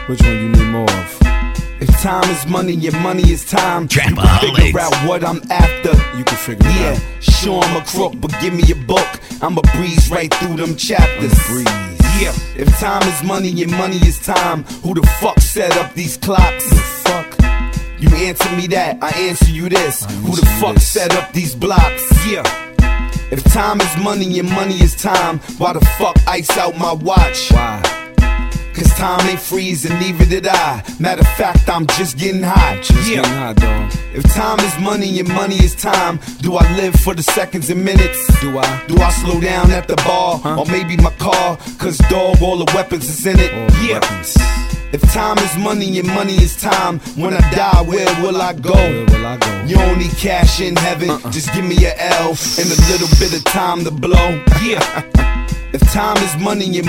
Which one you need more of? If time is money and money is time, you can Trapaholics. figure out what I'm after. You can figure it out. Yeah, sure I'm a crook, but give me a book. I'ma breeze right through them chapters. Breeze. Yeah, if time is money and money is time, who the fuck set up these clocks? The fuck? You answer me that, I answer you this. Who the fuck set up these blocks? Yeah. If time is money and money is time, why the fuck ice out my watch? Why? Cause time ain't freeze and neither did I. Matter of fact, I'm just getting hot. Just getting hot, dog. If time is money and money is time, do I live for the seconds and minutes? Do I? Do I slow down at the bar? Or maybe my car? Cause dog, all the weapons is in it. All the weapons. If time is money and money is time, when I die, where will I go? Where will I go? You don't need cash in heaven, just give me a L and a little bit of time to blow. Yeah. If time is money and